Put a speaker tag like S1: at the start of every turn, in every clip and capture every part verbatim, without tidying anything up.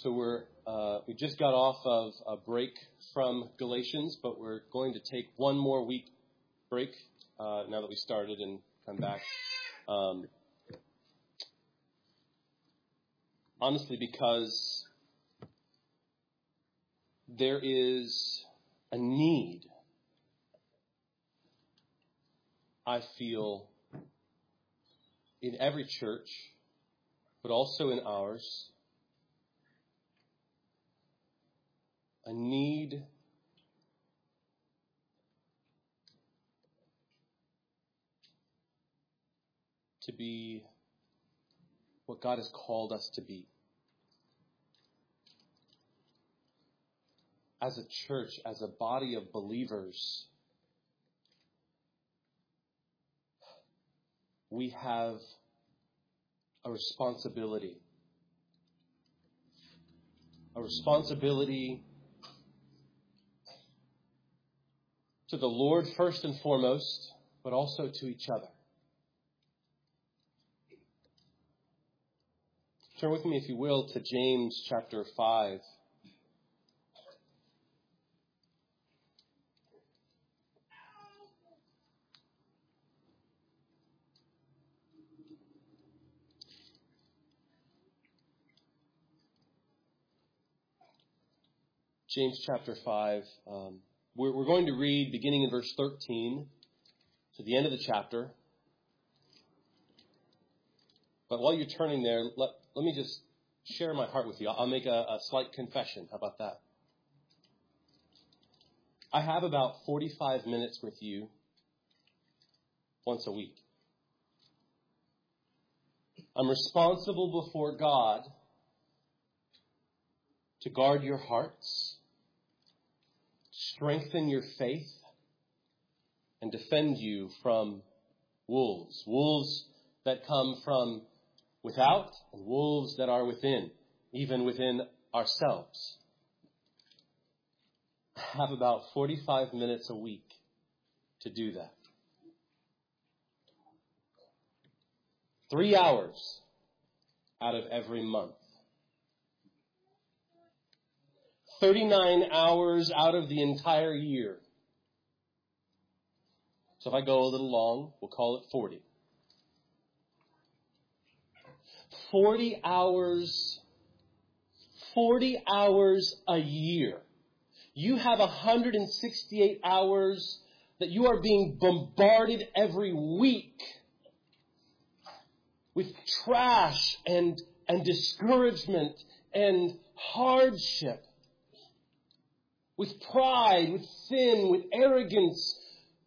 S1: So we're uh, we just got off of a break from Galatians, but we're going to take one more week break uh, now that we started and come back. Um, honestly, because there is a need, I feel, in every church, but also in ours, a need to be what God has called us to be. As a church, as a body of believers, we have a responsibility. A responsibility to the Lord first and foremost, but also to each other. Turn with me, if you will, to James chapter five. James chapter five. Um, we're, we're going to read beginning in verse thirteen to the end of the chapter. But while you're turning there, let, let me just share my heart with you. I'll make a, a slight confession. How about that? I have about forty-five minutes with you once a week. I'm responsible before God to guard your hearts, strengthen your faith, and defend you from wolves. Wolves that come from without and wolves that are within, even within ourselves. I have about forty-five minutes a week to do that. Three hours out of every month. thirty-nine hours out of the entire year. So if I go a little long, we'll call it forty. forty hours, forty hours a year. You have one hundred sixty-eight hours that you are being bombarded every week with trash and, and discouragement and hardship, with pride, with sin, with arrogance,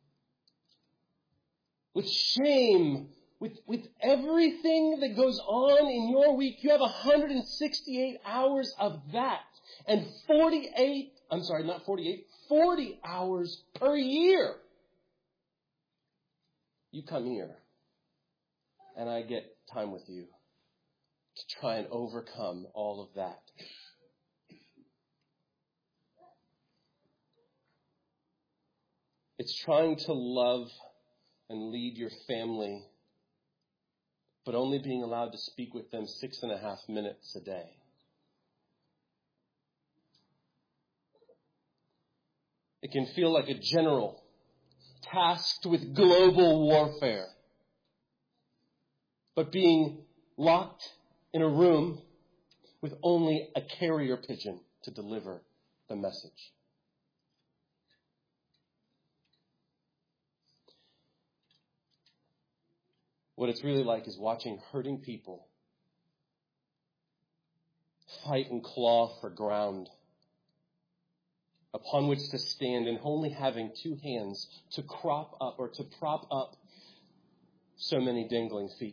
S1: with shame, with, with everything that goes on in your week. You have one hundred sixty-eight hours of that. And forty-eight, I'm sorry, not forty-eight, forty hours per year. You come here, and I get time with you to try and overcome all of that. It's trying to love and lead your family, but only being allowed to speak with them six and a half minutes a day. It can feel like a general tasked with global warfare, but being locked in a room with only a carrier pigeon to deliver the message. What it's really like is watching hurting people fight and claw for ground upon which to stand, and only having two hands to crop up or to prop up so many dangling feet.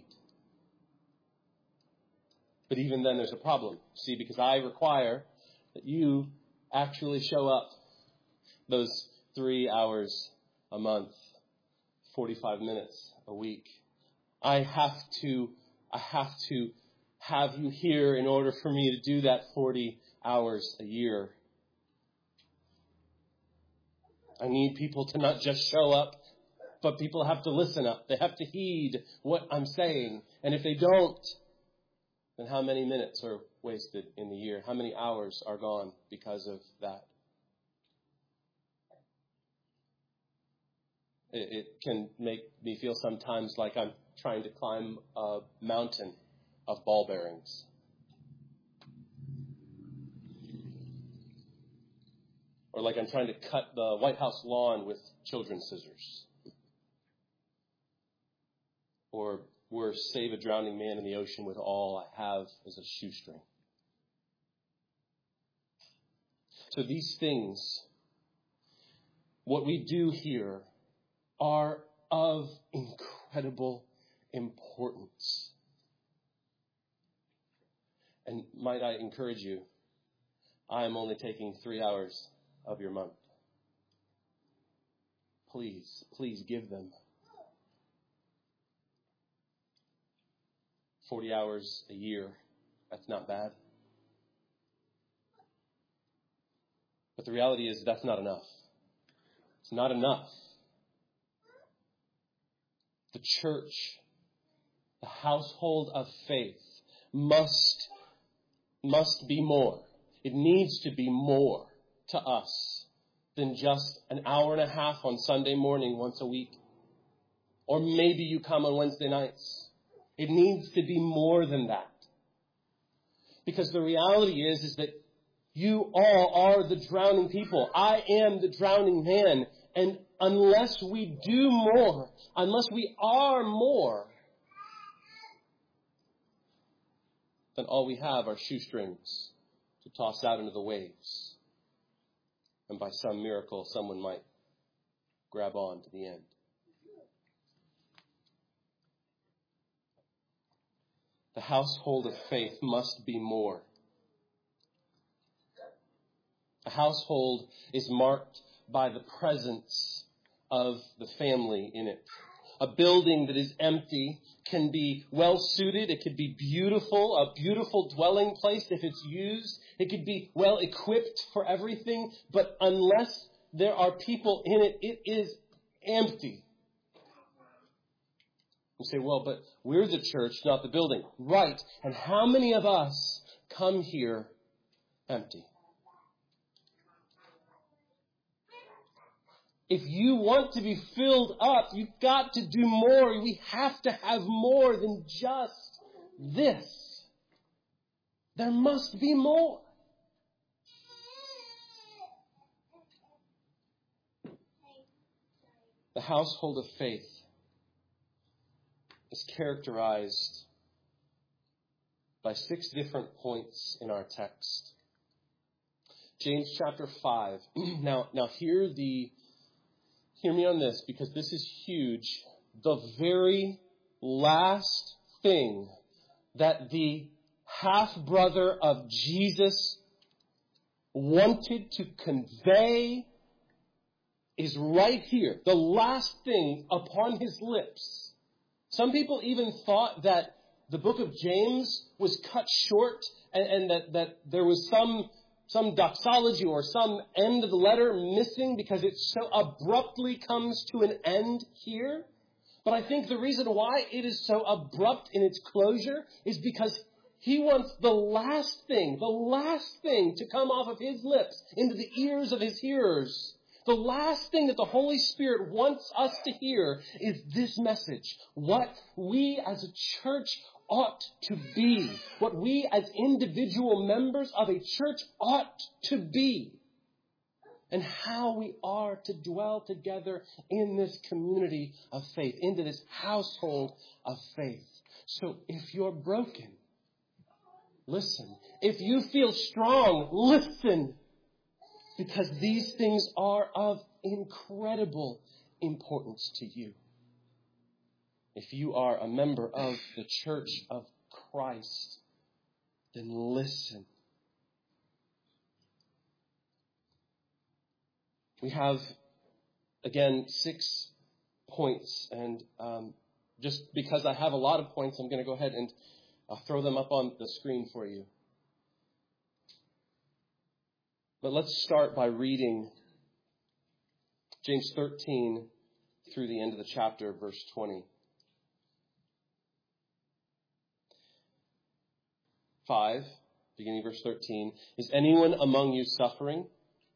S1: But even then there's a problem, see, because I require that you actually show up those three hours a month, forty-five minutes a week. I have to, I have to have you here in order for me to do that forty hours a year. I need people to not just show up, but people have to listen up. They have to heed what I'm saying. And if they don't, then how many minutes or wasted in the year? How many hours are gone because of that? It, it can make me feel sometimes like I'm trying to climb a mountain of ball bearings. Or like I'm trying to cut the White House lawn with children's scissors. Or we're save a drowning man in the ocean with all I have is a shoestring. So these things, what we do here, are of incredible importance. And might I encourage you, I am only taking three hours of your month. Please, please give them. forty hours a year, that's not bad. But the reality is that's not enough. It's not enough. The church, the household of faith, must, must be more. It needs to be more to us than just an hour and a half on Sunday morning once a week. Or maybe you come on Wednesday nights. It needs to be more than that. Because the reality is, is that you all are the drowning people. I am the drowning man. And unless we do more, unless we are more, then all we have are shoestrings to toss out into the waves. And by some miracle, someone might grab on to the end. The household of faith must be more. A household is marked by the presence of the family in it. A building that is empty can be well suited. It could be beautiful, a beautiful dwelling place if it's used. It could be well equipped for everything. But unless there are people in it, it is empty. You say, well, but we're the church, not the building. Right. And how many of us come here empty? If you want to be filled up, you've got to do more. We have to have more than just this. There must be more. The household of faith is characterized by six different points in our text. James chapter five. Now, now hear the, hear me on this, because this is huge. The very last thing that the half-brother of Jesus wanted to convey is right here. The last thing upon his lips. Some people even thought that the book of James was cut short and, and that, that there was some, some doxology or some end of the letter missing because it so abruptly comes to an end here. But I think the reason why it is so abrupt in its closure is because he wants the last thing, the last thing to come off of his lips into the ears of his hearers. The last thing that the Holy Spirit wants us to hear is this message. What we as a church ought to be. What we as individual members of a church ought to be. And how we are to dwell together in this community of faith, into this household of faith. So if you're broken, listen. If you feel strong, listen. Because these things are of incredible importance to you. If you are a member of the Church of Christ, then listen. We have, again, six points. And um, just because I have a lot of points, I'm going to go ahead and uh, throw them up on the screen for you. But let's start by reading James thirteen through the end of the chapter, verse twenty. Five, beginning verse thirteen, is anyone among you suffering?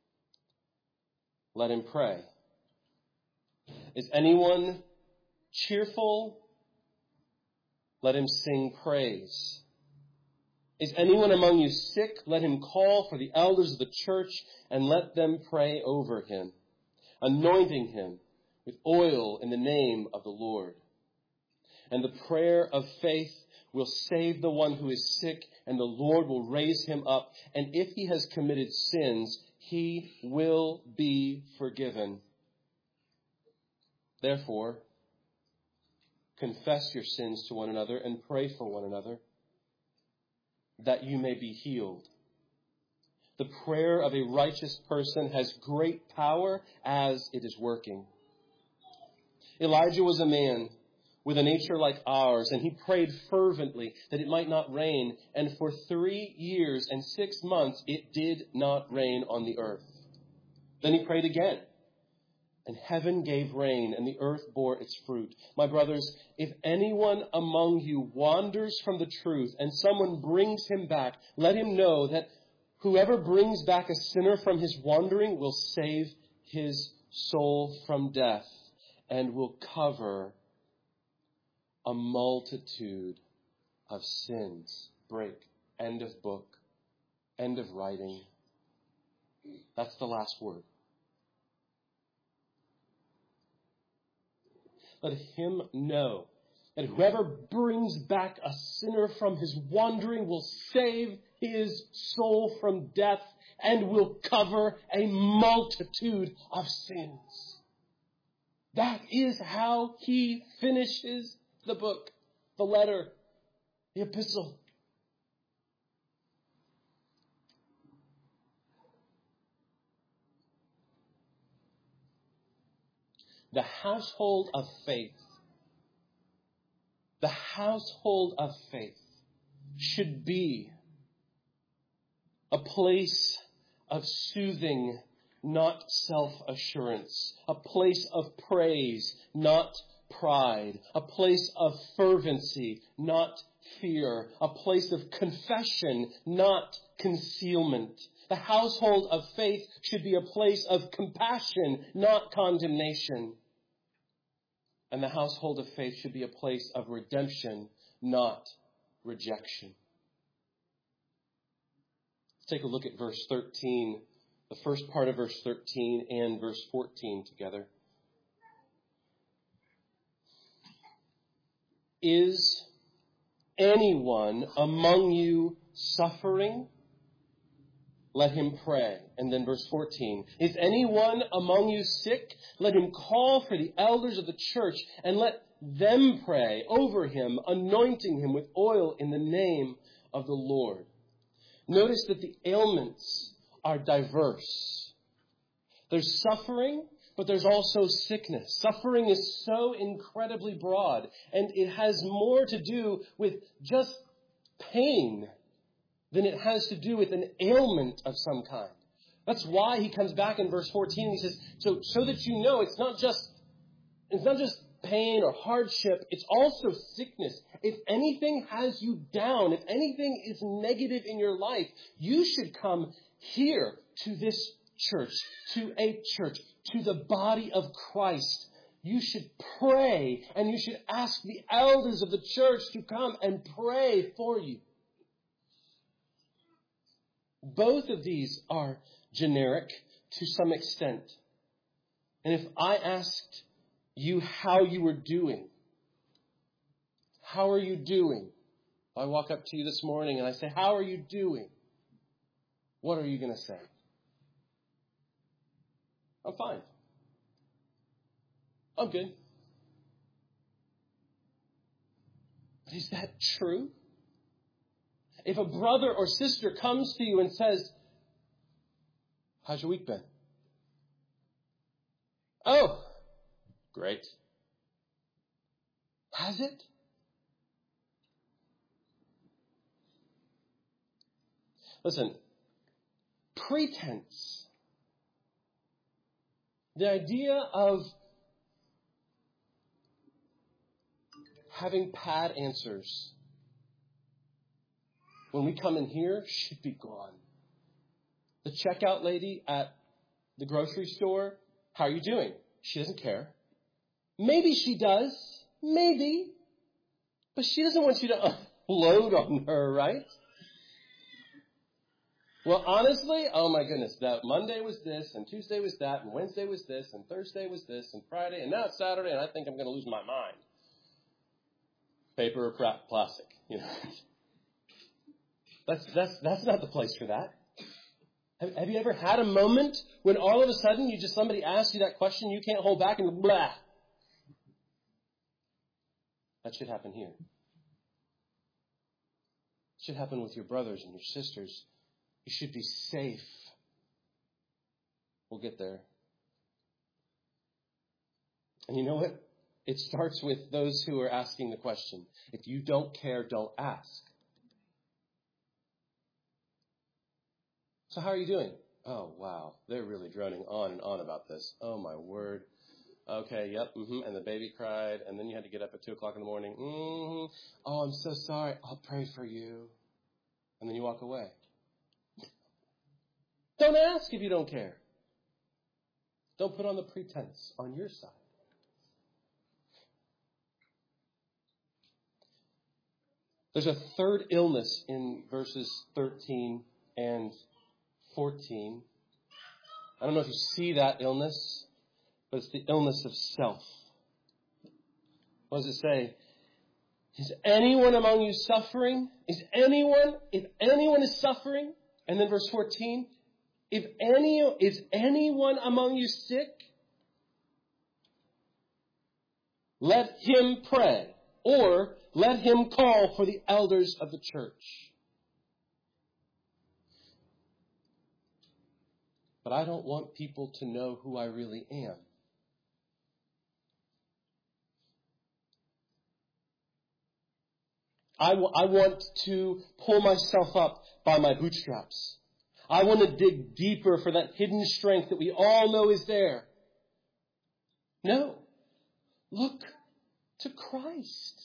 S1: Let him pray. Is anyone cheerful? Let him sing praise. Is anyone among you sick? Let him call for the elders of the church and let them pray over him, anointing him with oil in the name of the Lord. And the prayer of faith will save the one who is sick, and the Lord will raise him up. And if he has committed sins, he will be forgiven. Therefore, confess your sins to one another and pray for one another, that you may be healed. The prayer of a righteous person has great power as it is working. Elijah was a man with a nature like ours, and he prayed fervently that it might not rain, and for three years and six months it did not rain on the earth. Then he prayed again, and heaven gave rain, and the earth bore its fruit. My brothers, if anyone among you wanders from the truth, and someone brings him back, let him know that whoever brings back a sinner from his wandering will save his soul from death, and will cover a multitude of sins. Break. End of book. End of writing. That's the last word. Let him know that whoever brings back a sinner from his wandering will save his soul from death and will cover a multitude of sins. That is how he finishes the book, the letter, the epistle. The household of faith, the household of faith should be a place of soothing, not self-assurance, a place of praise, not pride, a place of fervency, not fear, a place of confession, not concealment. The household of faith should be a place of compassion, not condemnation. And the household of faith should be a place of redemption, not rejection. Let's take a look at verse thirteen, the first part of verse thirteen and verse fourteen together. Is anyone among you suffering? Let him pray. And then verse fourteen. Is anyone among you sick? Let him call for the elders of the church and let them pray over him, anointing him with oil in the name of the Lord. Notice that the ailments are diverse. There's suffering, but there's also sickness. Suffering is so incredibly broad, and it has more to do with just pain than it has to do with an ailment of some kind. That's why he comes back in verse fourteen and he says, so, so that you know it's not just, it's not just pain or hardship, it's also sickness. If anything has you down, if anything is negative in your life, you should come here to this church, to a church, to the body of Christ. You should pray, and you should ask the elders of the church to come and pray for you. Both of these are generic to some extent. And if I asked you how you were doing, how are you doing? If I walk up to you this morning and I say, how are you doing? What are you going to say? I'm fine. I'm good. But is that true? If a brother or sister comes to you and says, how's your week been? Oh, great. Has it? Listen, pretense. The idea of having pat answers when we come in here should be gone. The checkout lady at the grocery store, how are you doing? She doesn't care. Maybe she does. Maybe. But she doesn't want you to unload on her, right? Well, honestly, oh my goodness, that Monday was this, and Tuesday was that, and Wednesday was this, and Thursday was this, and Friday, and now it's Saturday, and I think I'm going to lose my mind. Paper or plastic, you know. That's that's that's not the place for that. Have, have you ever had a moment when all of a sudden you just somebody asks you that question, you can't hold back, and blah? That should happen here. It should happen with your brothers and your sisters. You should be safe. We'll get there. And you know what? It starts with those who are asking the question. If you don't care, don't ask. So how are you doing? Oh, wow. They're really droning on and on about this. Oh, my word. Okay, yep, mm-hmm. And the baby cried, and then you had to get up at two o'clock in the morning. Mm-hmm. Oh, I'm so sorry. I'll pray for you. And then you walk away. Don't ask if you don't care. Don't put on the pretense on your side. There's a third illness in verses thirteen and fourteen. I don't know if you see that illness, but it's the illness of self. What does it say? Is anyone among you suffering? Is anyone, if anyone is suffering? And then verse fourteen, if any, is anyone among you sick? Let him pray, or let him call for the elders of the church. But I don't want people to know who I really am. I, w- I want to pull myself up by my bootstraps. I want to dig deeper for that hidden strength that we all know is there. No. Look to Christ.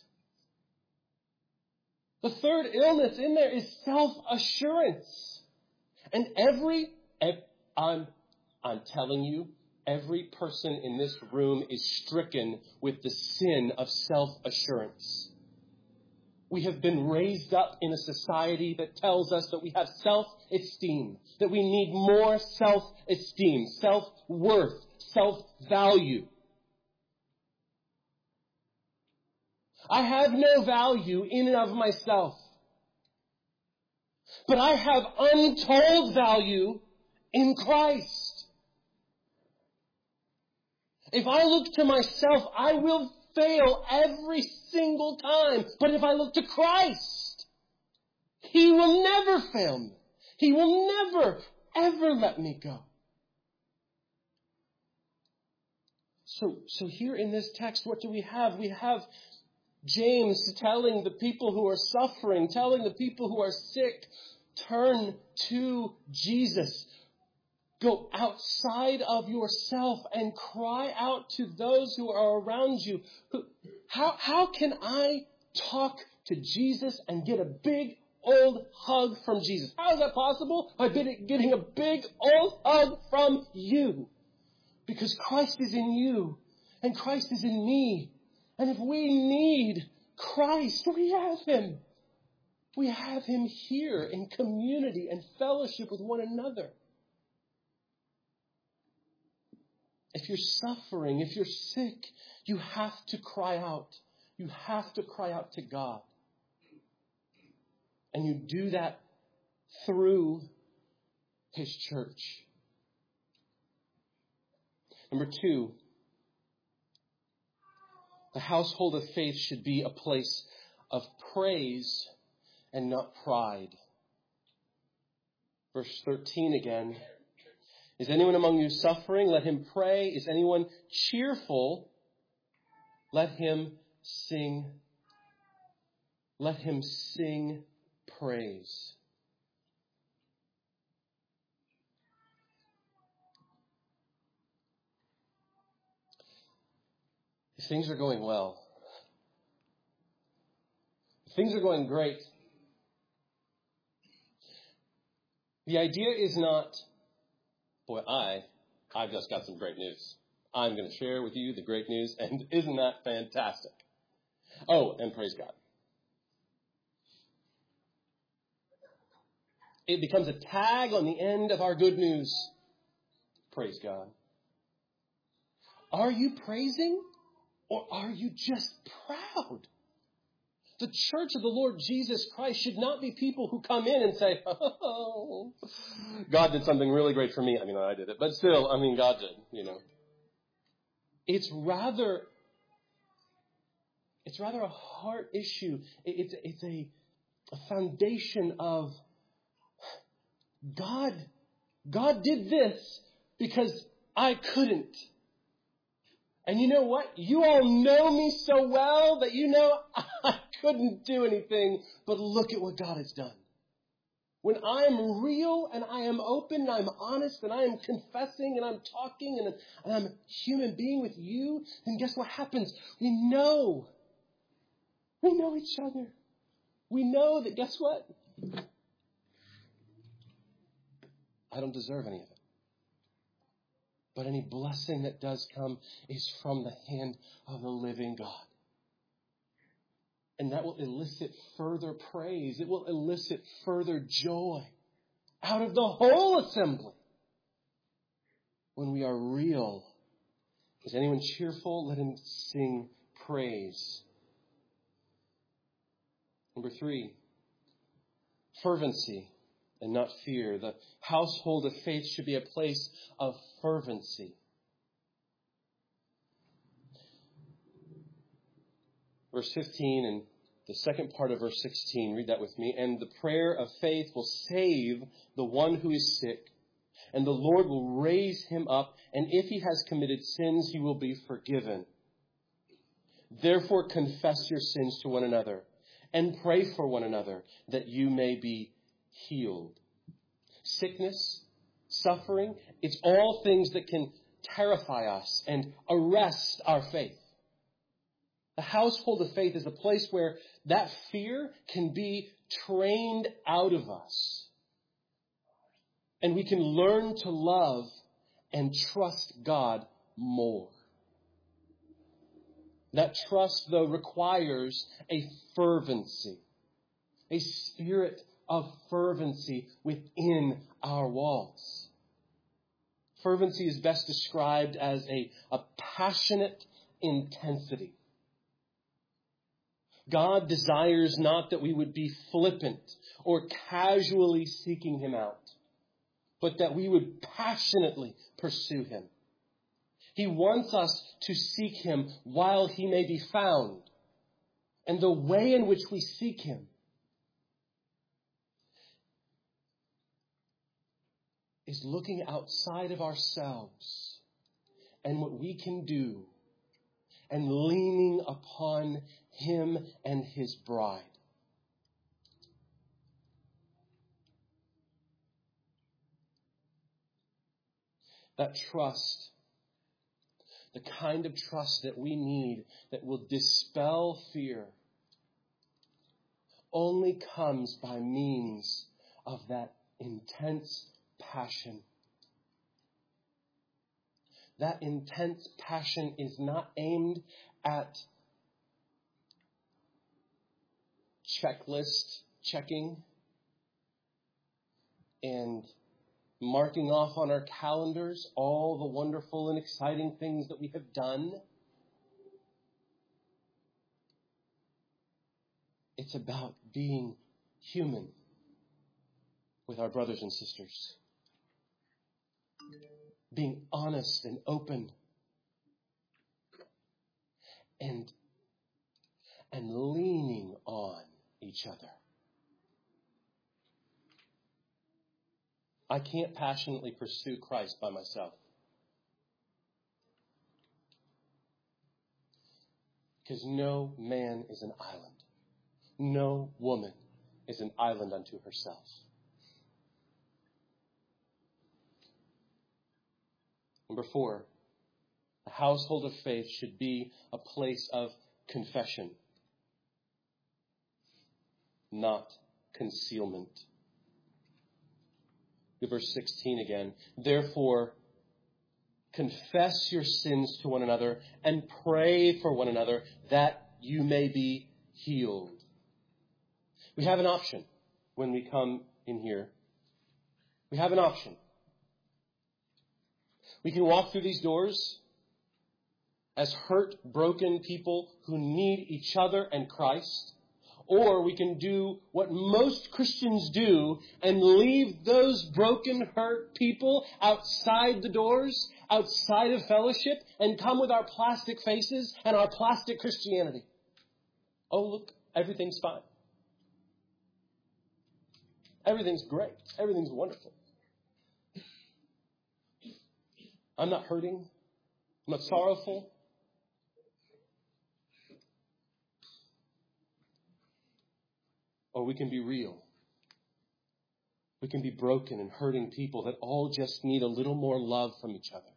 S1: The third illness in there is self-assurance. And every, every I'm, I'm telling you, every person in this room is stricken with the sin of self-assurance. We have been raised up in a society that tells us that we have self-esteem, that we need more self-esteem, self-worth, self-value. I have no value in and of myself, but I have untold value in Christ. If I look to myself, I will fail every single time. But if I look to Christ, He will never fail me. He will never, ever let me go. So, so here in this text, what do we have? We have James telling the people who are suffering, telling the people who are sick, turn to Jesus. Go outside of yourself and cry out to those who are around you. Who, how, how can I talk to Jesus and get a big old hug from Jesus? How is that possible? By getting a big old hug from you. Because Christ is in you and Christ is in me. And if we need Christ, we have Him. We have Him here in community and fellowship with one another. If you're suffering, if you're sick, you have to cry out. You have to cry out to God. And you do that through His church. Number two, the household of faith should be a place of praise and not pride. Verse thirteen again. Is anyone among you suffering? Let him pray. Is anyone cheerful? Let him sing. Let him sing praise. If things are going well, if things are going great, The idea is not, boy, I, I've just got some great news. I'm going to share with you the great news, and isn't that fantastic? Oh, and praise God. It becomes a tag on the end of our good news. Praise God. Are you praising, or are you just proud? The church of the Lord Jesus Christ should not be people who come in and say, oh, God did something really great for me. I mean, I did it, but still, I mean, God did, you know. It's rather, it's rather a heart issue. It's, it's a, a foundation of God. God did this because I couldn't. And you know what? You all know me so well that you know I couldn't do anything, but look at what God has done. When I am real and I am open and I'm honest and I am confessing and I'm talking and, and I'm a human being with you, then guess what happens? We know. We know each other. We know that, guess what? I don't deserve any of it. But any blessing that does come is from the hand of the living God. And that will elicit further praise. It will elicit further joy out of the whole assembly. When we are real. Is anyone cheerful? Let him sing praise. Number three, fervency and not fear. The household of faith should be a place of fervency. Verse fifteen and the second part of verse sixteen, read that with me. And the prayer of faith will save the one who is sick, and the Lord will raise him up, and if he has committed sins, he will be forgiven. Therefore confess your sins to one another, and pray for one another, that you may be healed. Sickness, suffering, it's all things that can terrify us and arrest our faith. The household of faith is a place where that fear can be trained out of us. And we can learn to love and trust God more. That trust, though, requires a fervency, a spirit of fervency within our walls. Fervency is best described as a, a passionate intensity. God desires not that we would be flippant or casually seeking him out, but that we would passionately pursue him. He wants us to seek him while he may be found. And the way in which we seek him is looking outside of ourselves and what we can do and leaning upon him and his bride. That trust, the kind of trust that we need that will dispel fear, only comes by means of that intense passion. That intense passion is not aimed at checklist checking and marking off on our calendars all the wonderful and exciting things that we have done. It's about being human with our brothers and sisters. Being honest and open. And, and leaning on each other. I can't passionately pursue Christ by myself. Because no man is an island. No woman is an island unto herself. Number four, the household of faith should be a place of confession, not concealment. Look at verse sixteen again. Therefore, confess your sins to one another and pray for one another that you may be healed. We have an option when we come in here. We have an option. We can walk through these doors as hurt, broken people who need each other and Christ. Or we can do what most Christians do and leave those broken, hurt people outside the doors, outside of fellowship, and come with our plastic faces and our plastic Christianity. Oh, look, everything's fine. Everything's great. Everything's wonderful. I'm not hurting. I'm not sorrowful. Or we can be real. We can be broken and hurting people that all just need a little more love from each other.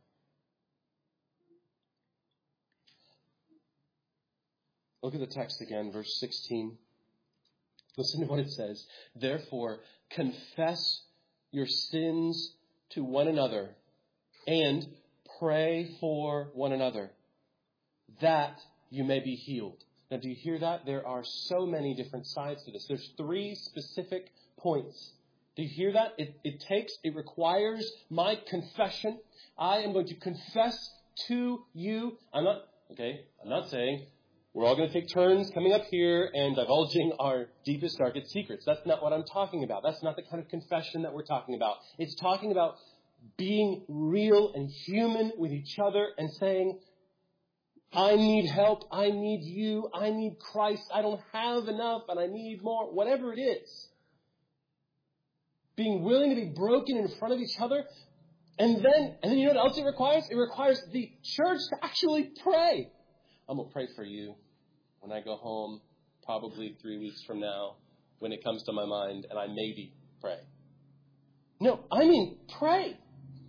S1: Look at the text again, verse sixteen. Listen to what it says. Therefore, confess your sins to one another and pray for one another, that you may be healed. Now, do you hear that? There are so many different sides to this. There's three specific points. Do you hear that? It, it takes, it requires my confession. I am going to confess to you. I'm not, okay, I'm not saying we're all going to take turns coming up here and divulging our deepest, darkest secrets. That's not what I'm talking about. That's not the kind of confession that we're talking about. It's talking about being real and human with each other and saying, I need help. I need you. I need Christ. I don't have enough and I need more. Whatever it is. Being willing to be broken in front of each other. And then, and then you know what else it requires? It requires the church to actually pray. I'm going to pray for you when I go home, probably three weeks from now, when it comes to my mind, and I maybe pray. No, I mean pray.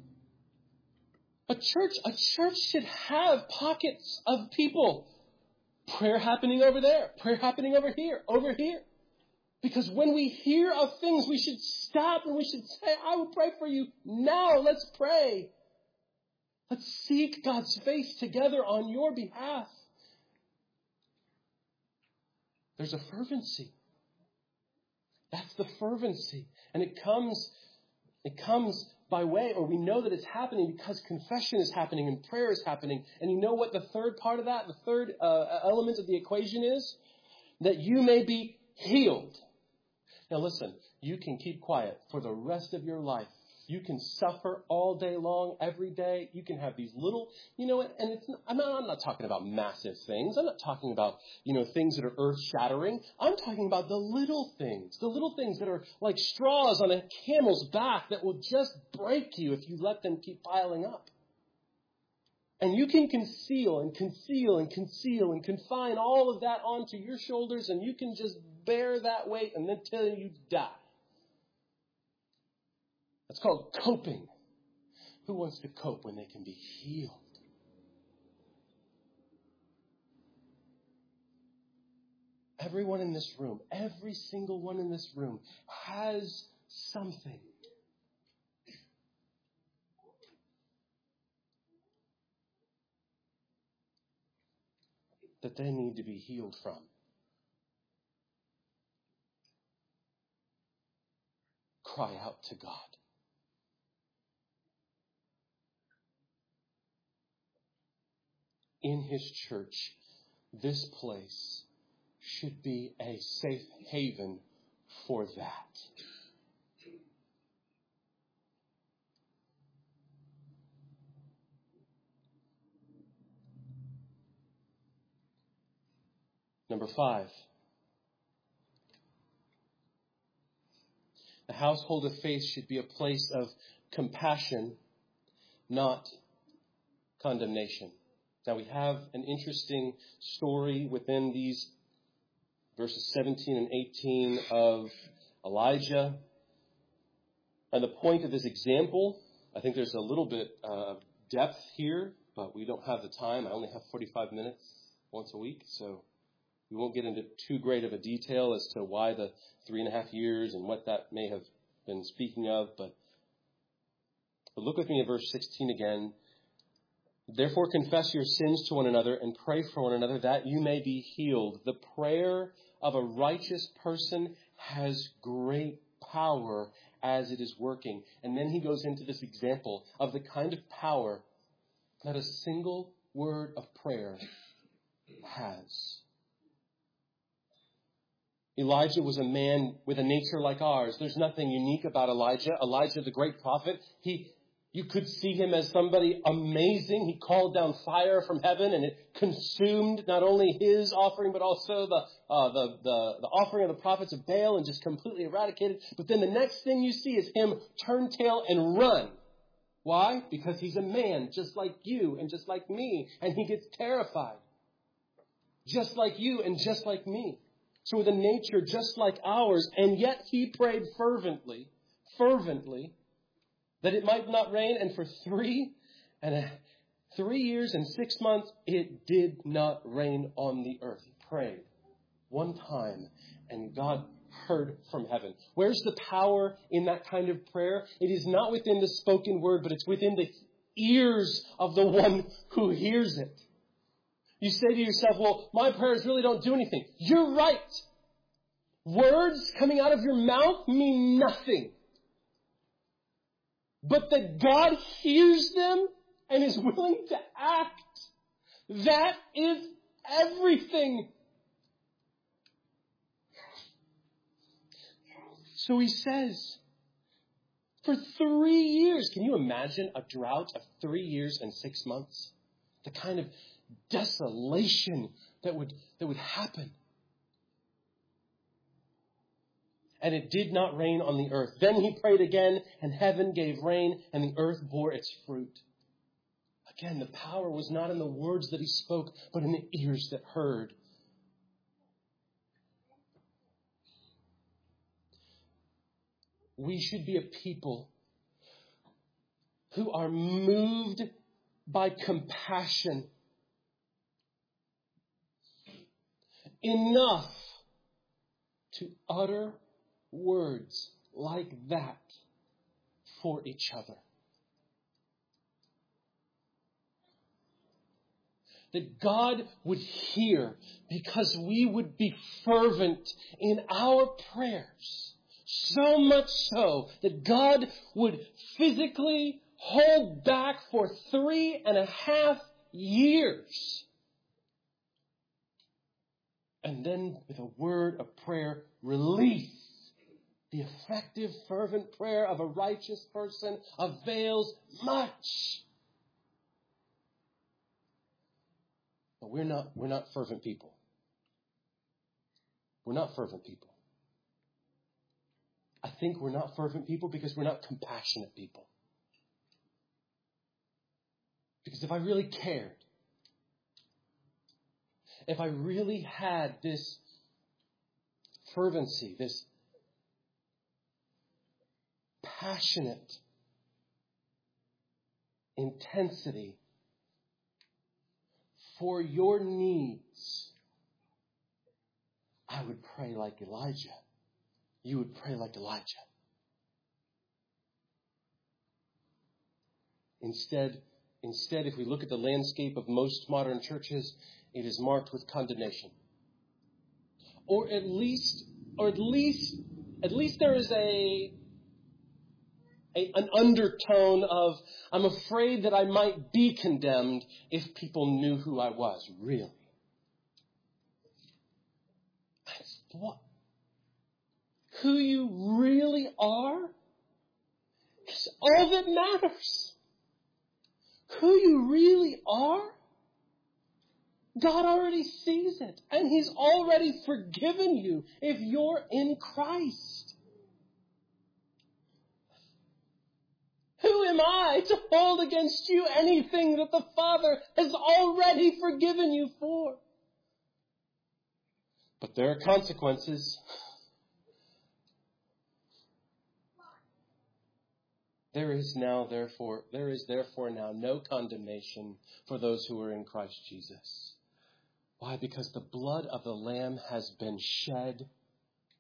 S1: A church, a church should have pockets of people. Prayer happening over there. Prayer happening over here. Over here. Because when we hear of things, we should stop and we should say, I will pray for you now. Let's pray. Let's seek God's face together on your behalf. There's a fervency. That's the fervency. And it comes, it comes by way, or we know that it's happening because confession is happening and prayer is happening. And you know what the third part of that, the third uh, element of the equation is? That you may be healed. Now listen, you can keep quiet for the rest of your life. You can suffer all day long, every day. You can have these little, you know, and it's not, I'm, not, I'm not talking about massive things. I'm not talking about, you know, things that are earth-shattering. I'm talking about the little things, the little things that are like straws on a camel's back that will just break you if you let them keep piling up. And you can conceal and conceal and conceal and confine all of that onto your shoulders, and you can just bear that weight until you die. That's called coping. Who wants to cope when they can be healed? Everyone in this room, every single one in this room has something. That they need to be healed from. Cry out to God. In His church, this place should be a safe haven for that. Number five. The household of faith should be a place of compassion, not condemnation. Now we have an interesting story within these verses seventeen and eighteen of Elijah. And the point of this example, I think there's a little bit of depth here, but we don't have the time. I only have forty-five minutes once a week, so we won't get into too great of a detail as to why the three and a half years and what that may have been speaking of. But But look with me at verse sixteen again. Therefore confess your sins to one another and pray for one another that you may be healed. The prayer of a righteous person has great power as it is working. And then he goes into this example of the kind of power that a single word of prayer has. Elijah was a man with a nature like ours. There's nothing unique about Elijah. Elijah, the great prophet, he, you could see him as somebody amazing. He called down fire from heaven and it consumed not only his offering, but also the, uh, the, the, the offering of the prophets of Baal and just completely eradicated. But then the next thing you see is him turn tail and run. Why? Because he's a man just like you and just like me. And he gets terrified. Just like you and just like me. So with a nature just like ours, and yet he prayed fervently, fervently, that it might not rain. And for three and a, three years and six months, it did not rain on the earth. He prayed one time, and God heard from heaven. Where's the power in that kind of prayer? It is not within the spoken word, but it's within the ears of the one who hears it. You say to yourself, well, my prayers really don't do anything. You're right. Words coming out of your mouth mean nothing. But that God hears them and is willing to act, that is everything. So he says, for three years, can you imagine a drought of three years and six months? The kind of desolation that would, that would happen. And it did not rain on the earth. Then he prayed again, and heaven gave rain, and the earth bore its fruit. Again, the power was not in the words that he spoke, but in the ears that heard. We should be a people who are moved by compassion enough to utter words like that for each other. That God would hear because we would be fervent in our prayers. So much so that God would physically hold back for three and a half years. And then with a word of prayer, release. The effective, fervent prayer of a righteous person avails much. But we're not, we're not fervent people. We're not fervent people. I think we're not fervent people because we're not compassionate people. Because if I really cared, if I really had this fervency, this passionate intensity for your needs, I would pray like Elijah. You would pray like Elijah. Instead, instead, if we look at the landscape of most modern churches, it is marked with condemnation. Or at least, or at least, at least there is a, a an undertone of, I'm afraid that I might be condemned if people knew who I was, really. That's what? Who you really are is all that matters. Who you really are, God already sees it. And He's already forgiven you if you're in Christ. Who am I to hold against you anything that the Father has already forgiven you for? But there are consequences. There is now, therefore, there is therefore now no condemnation for those who are in Christ Jesus. Why? Because the blood of the Lamb has been shed.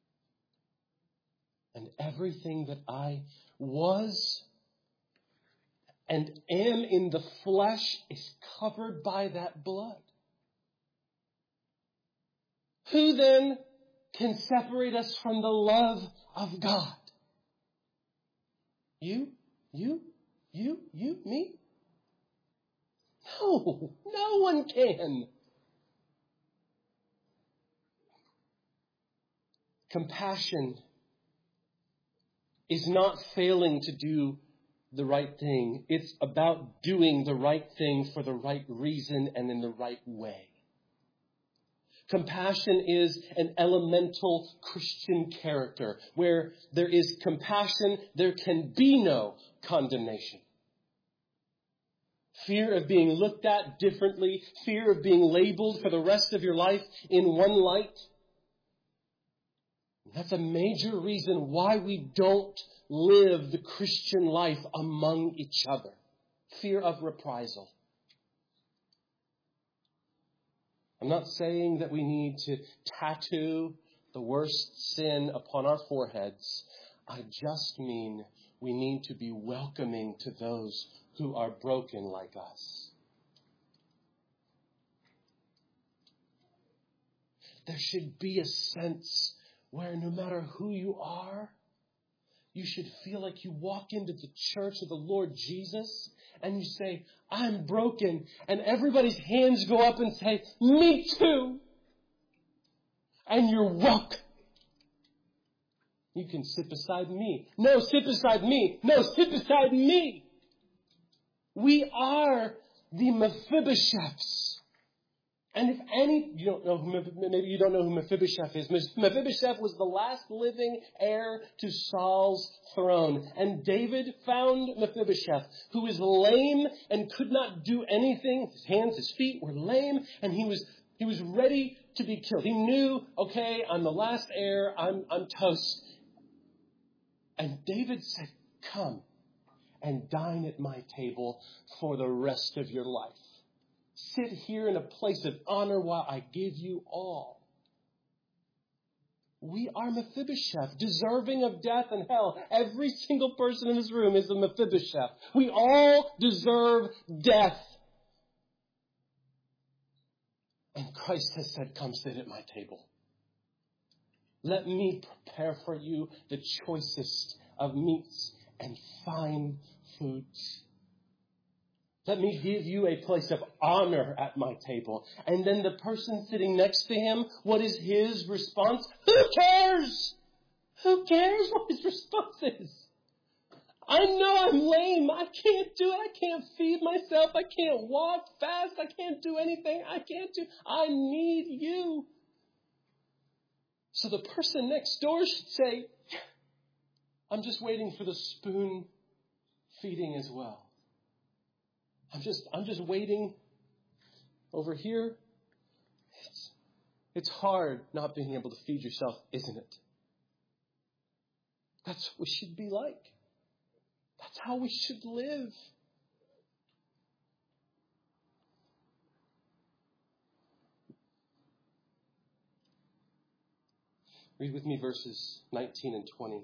S1: And everything that I was and am in the flesh is covered by that blood. Who then can separate us from the love of God? You, you, you, you, me? No, no one can. Compassion is not failing to do the right thing. It's about doing the right thing for the right reason and in the right way. Compassion is an elemental Christian character. Where there is compassion, there can be no condemnation. Fear of being looked at differently, fear of being labeled for the rest of your life in one light. That's a major reason why we don't live the Christian life among each other. Fear of reprisal. I'm not saying that we need to tattoo the worst sin upon our foreheads. I just mean we need to be welcoming to those who are broken like us. There should be a sense where no matter who you are, you should feel like you walk into the church of the Lord Jesus and you say, I'm broken. And everybody's hands go up and say, me too. And you're welcome. You can sit beside me. No, sit beside me. No, sit beside me. We are the Mephibosheths. And if any, you don't know who, maybe you don't know who Mephibosheth is. Mephibosheth was the last living heir to Saul's throne. And David found Mephibosheth, who was lame and could not do anything. His hands, his feet were lame, and he was he was ready to be killed. He knew, okay, I'm the last heir, I'm I'm toast. And David said, come and dine at my table for the rest of your life. Sit here in a place of honor while I give you all. We are Mephibosheth, deserving of death and hell. Every single person in this room is a Mephibosheth. We all deserve death. And Christ has said, come sit at my table. Let me prepare for you the choicest of meats and fine foods. Let me give you a place of honor at my table. And then the person sitting next to him, what is his response? Who cares? Who cares what his response is? I know I'm lame. I can't do it. I can't feed myself. I can't walk fast. I can't do anything. I can't do. I need you. So the person next door should say, I'm just waiting for the spoon feeding as well. I'm just, I'm just waiting over here. It's, it's hard not being able to feed yourself, isn't it? That's what we should be like. That's how we should live. Read with me verses nineteen and twenty.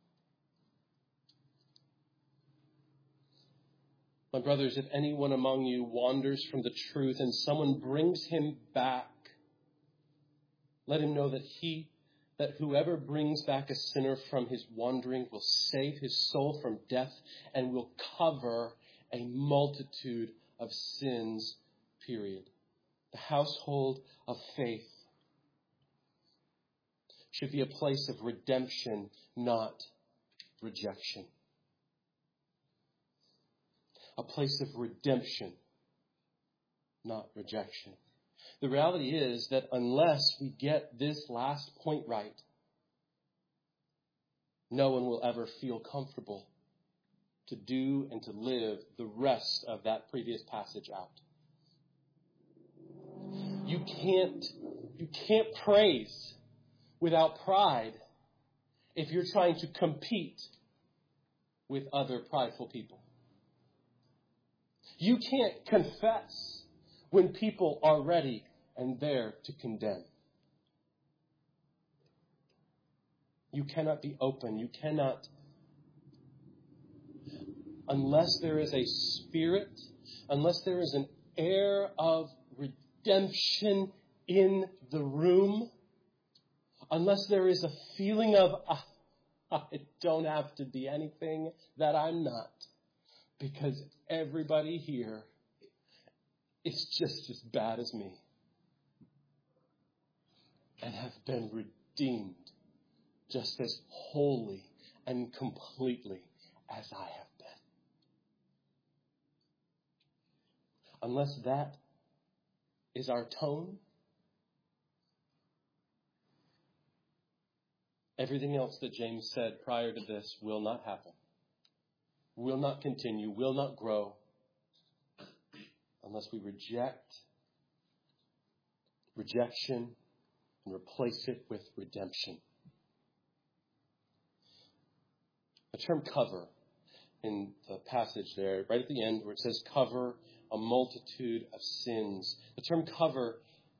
S1: My brothers, if anyone among you wanders from the truth and someone brings him back, let him know that he, that whoever brings back a sinner from his wandering will save his soul from death and will cover a multitude of sins, period. The household of faith should be a place of redemption, not rejection. A place of redemption, not rejection. The reality is that unless we get this last point right, no one will ever feel comfortable to do and to live the rest of that previous passage out. You can't, you can't praise without pride if you're trying to compete with other prideful people. You can't confess when people are ready and there to condemn. You cannot be open. You cannot unless there is a spirit, unless there is an air of redemption in the room, unless there is a feeling of, ah, I don't have to be anything that I'm not, because everybody here is just as bad as me and have been redeemed just as wholly and completely as I have been. Unless that is our tone, everything else that James said prior to this will not happen, will not continue, will not grow, unless we reject rejection and replace it with redemption. The term cover in the passage there, right at the end where it says cover a multitude of sins. The term cover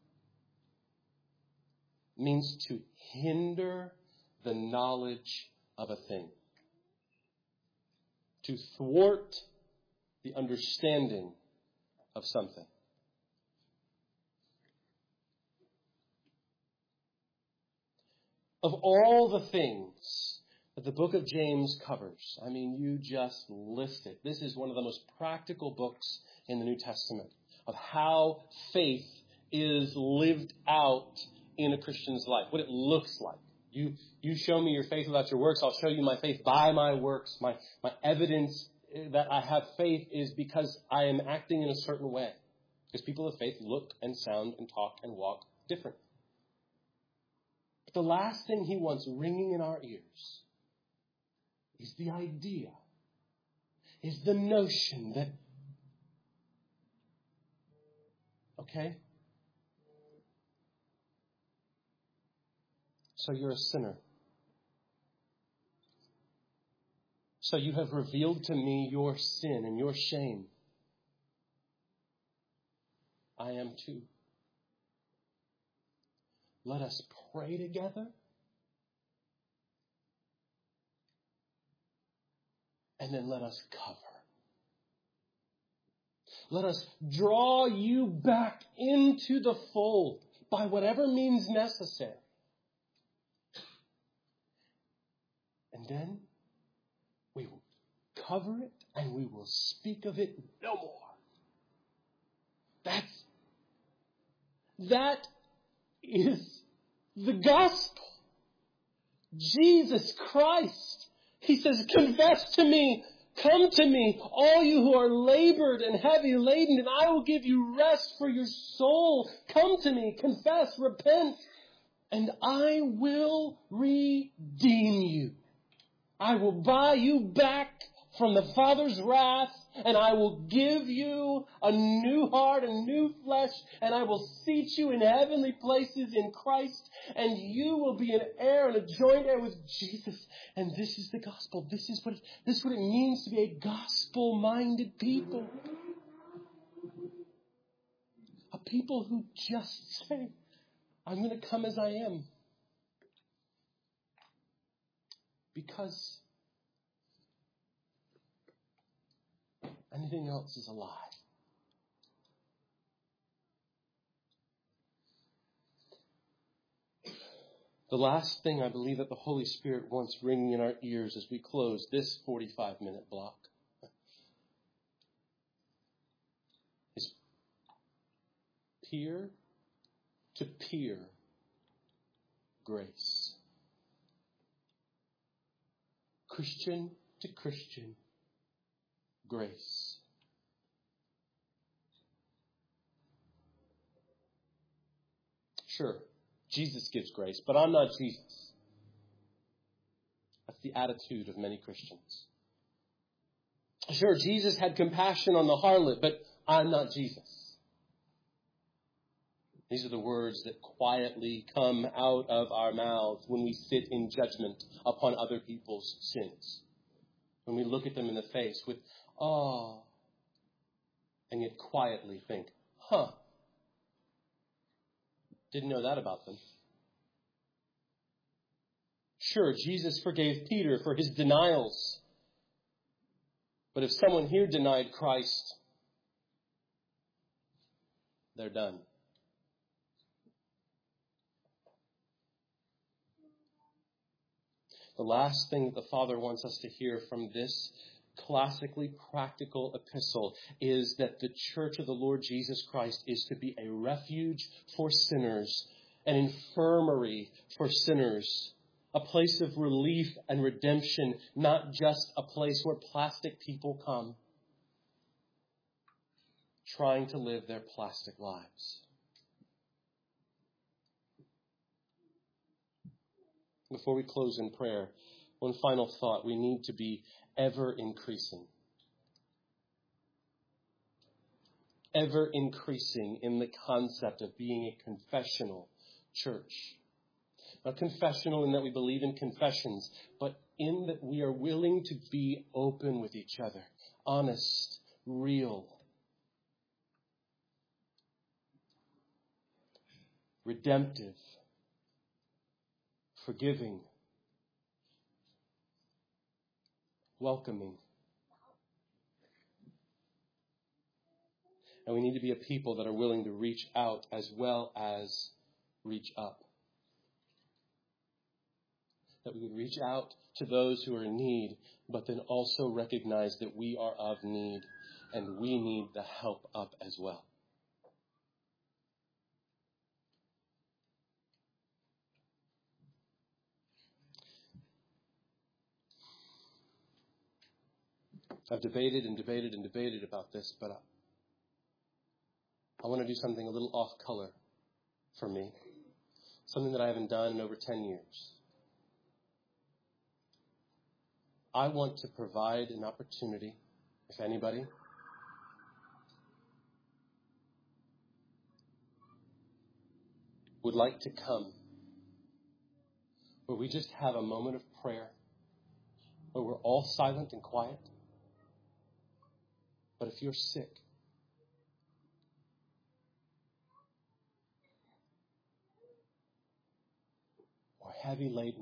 S1: means to hinder the knowledge of a thing. To thwart the understanding of something. Of all the things that the book of James covers, I mean, you just list it. This is one of the most practical books in the New Testament of how faith is lived out in a Christian's life, what it looks like. You you show me your faith without your works, I'll show you my faith by my works. My, my evidence that I have faith is because I am acting in a certain way. Because people of faith look and sound and talk and walk different. But the last thing he wants ringing in our ears is the idea, is the notion that, okay, so you're a sinner. So you have revealed to me your sin and your shame. I am too. Let us pray together. And then let us cover. Let us draw you back into the fold by whatever means necessary. And then we will cover it and we will speak of it no more. That's, that is the gospel. Jesus Christ. He says, confess to me, come to me, all you who are labored and heavy laden, and I will give you rest for your soul. Come to me, confess, repent, and I will redeem you. I will buy you back from the Father's wrath, and I will give you a new heart, a new flesh, and I will seat you in heavenly places in Christ, and you will be an heir and a joint heir with Jesus. And this is the gospel. This is what it, this is what it means to be a gospel-minded people. A people who just say, I'm going to come as I am. Because anything else is a lie. The last thing I believe that the Holy Spirit wants ringing in our ears as we close this forty-five minute block is peer-to-peer grace. Christian to Christian grace. Sure, Jesus gives grace, but I'm not Jesus. That's the attitude of many Christians. Sure, Jesus had compassion on the harlot, but I'm not Jesus. These are the words that quietly come out of our mouths when we sit in judgment upon other people's sins. When we look at them in the face with awe, and yet quietly think, huh, didn't know that about them. Sure, Jesus forgave Peter for his denials, But if someone here denied Christ, they're done. The last thing that the Father wants us to hear from this classically practical epistle is that the church of the Lord Jesus Christ is to be a refuge for sinners, an infirmary for sinners, a place of relief and redemption, not just a place where plastic people come trying to live their plastic lives. Before we close in prayer, one final thought. We need to be ever increasing. Ever increasing in the concept of being a confessional church. Not confessional in that we believe in confessions, but in that we are willing to be open with each other. Honest, real. Redemptive. Forgiving, welcoming. And we need to be a people that are willing to reach out as well as reach up. That we would reach out to those who are in need, but then also recognize that we are of need and we need the help up as well. I've debated and debated and debated about this, but I want to do something a little off color for me. Something that I haven't done in over ten years. I want to provide an opportunity, if anybody, would like to come, where we just have a moment of prayer, where we're all silent and quiet. But if you're sick, or heavy laden,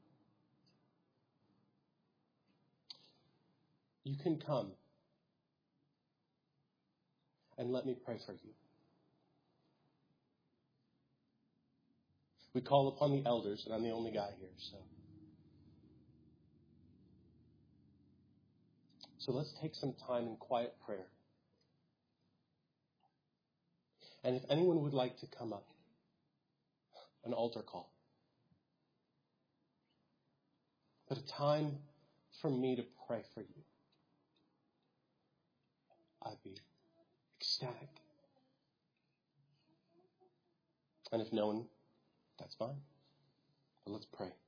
S1: you can come and let me pray for you. We call upon the elders, and I'm the only guy here, so. So let's take some time in quiet prayer. And if anyone would like to come up, an altar call. But a time for me to pray for you. I'd be ecstatic. And if no one, that's fine. But let's pray.